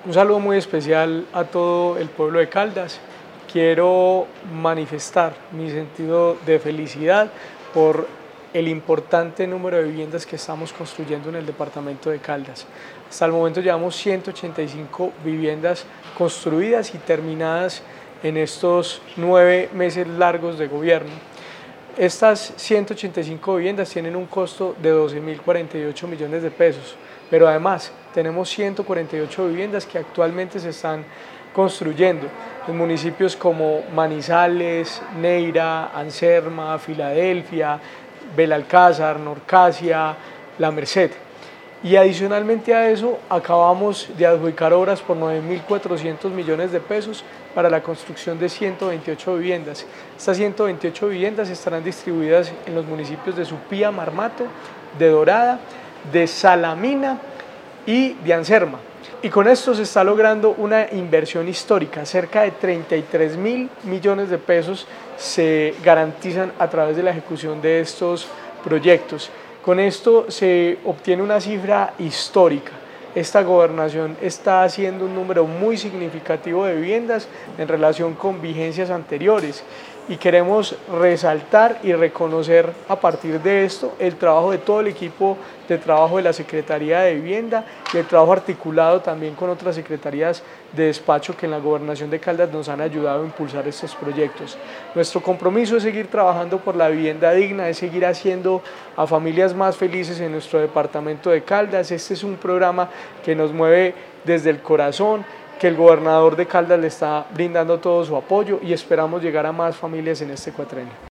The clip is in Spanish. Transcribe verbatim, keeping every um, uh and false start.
Un saludo muy especial a todo el pueblo de Caldas. Quiero manifestar mi sentido de felicidad por el importante número de viviendas que estamos construyendo en el departamento de Caldas. Hasta el momento llevamos ciento ochenta y cinco viviendas construidas y terminadas en estos nueve meses largos de gobierno. Estas ciento ochenta y cinco viviendas tienen un costo de doce mil cuarenta y ocho millones de pesos, pero además tenemos ciento cuarenta y ocho viviendas que actualmente se están construyendo en municipios como Manizales, Neira, Anserma, Filadelfia, Belalcázar, Norcasia, La Merced. Y adicionalmente a eso acabamos de adjudicar obras por nueve mil cuatrocientos millones de pesos para la construcción de ciento veintiocho viviendas. Estas ciento veintiocho viviendas estarán distribuidas en los municipios de Supía, Marmato, de Dorada, de Salamina y de Anserma. Y con esto se está logrando una inversión histórica, cerca de treinta y tres mil millones de pesos se garantizan a través de la ejecución de estos proyectos. Con esto se obtiene una cifra histórica. Esta gobernación está haciendo un número muy significativo de viviendas en relación con vigencias anteriores y queremos resaltar y reconocer a partir de esto el trabajo de todo el equipo de trabajo de la Secretaría de Vivienda y el trabajo articulado también con otras secretarías de despacho que en la Gobernación de Caldas nos han ayudado a impulsar estos proyectos. Nuestro compromiso es seguir trabajando por la vivienda digna, es seguir haciendo a familias más felices en nuestro departamento de Caldas. Este es un programa que nos mueve desde el corazón, que el gobernador de Caldas le está brindando todo su apoyo y esperamos llegar a más familias en este cuatrenio.